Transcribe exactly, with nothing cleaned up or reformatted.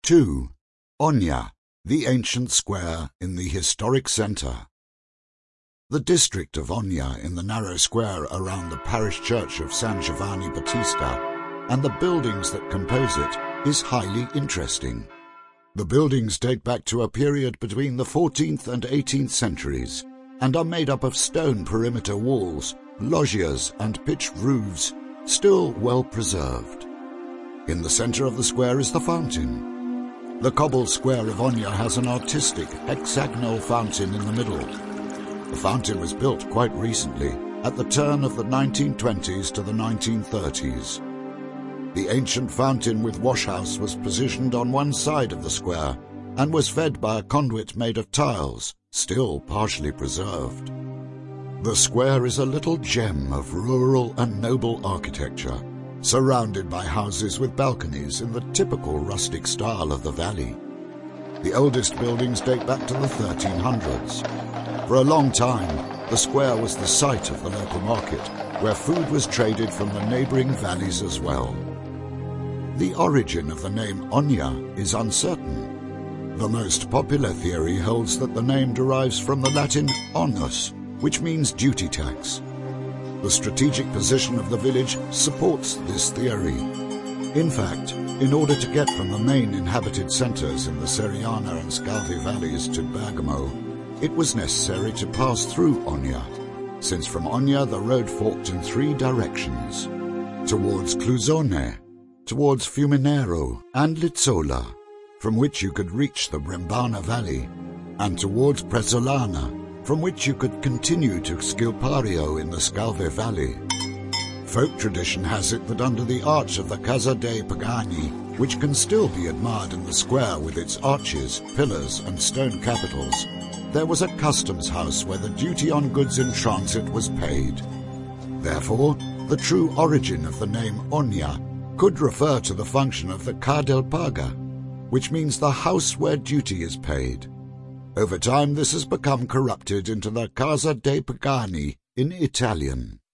two. Ogna, the ancient square in the historic centre. The district of Ogna in the narrow square around the parish church of San Giovanni Battista and the buildings that compose it is highly interesting. The buildings date back to a period between the fourteenth and eighteenth centuries and are made up of stone perimeter walls, loggias and pitched roofs, still well preserved. In the centre of the square is the fountain. The cobbled square of Ogna has an artistic hexagonal fountain in the middle. The fountain was built quite recently, at the turn of the nineteen twenties to the nineteen thirties. The ancient fountain with washhouse was positioned on one side of the square and was fed by a conduit made of tiles, still partially preserved. The square is a little gem of rural and noble architecture, surrounded by houses with balconies in the typical rustic style of the valley. The oldest buildings date back to the thirteen hundreds. For a long time, the square was the site of the local market, where food was traded from the neighboring valleys as well. The origin of the name Ogna is uncertain. The most popular theory holds that the name derives from the Latin onus, which means duty tax. The strategic position of the village supports this theory. In fact, in order to get from the main inhabited centres in the Seriana and Scalvi valleys to Bergamo, it was necessary to pass through Ogna, since from Ogna the road forked in three directions, towards Clusone, towards Fiuminero and Lizzola, from which you could reach the Brembana Valley, and towards Prezzolana, from which you could continue to Scilpario in the Scalve Valley. Folk tradition has it that under the arch of the Casa dei Pagani, which can still be admired in the square with its arches, pillars and stone capitals, there was a customs house where the duty on goods in transit was paid. Therefore, the true origin of the name Ogna could refer to the function of the Ca del Paga, which means the house where duty is paid. Over time this has become corrupted into the Casa dei Pagani in Italian.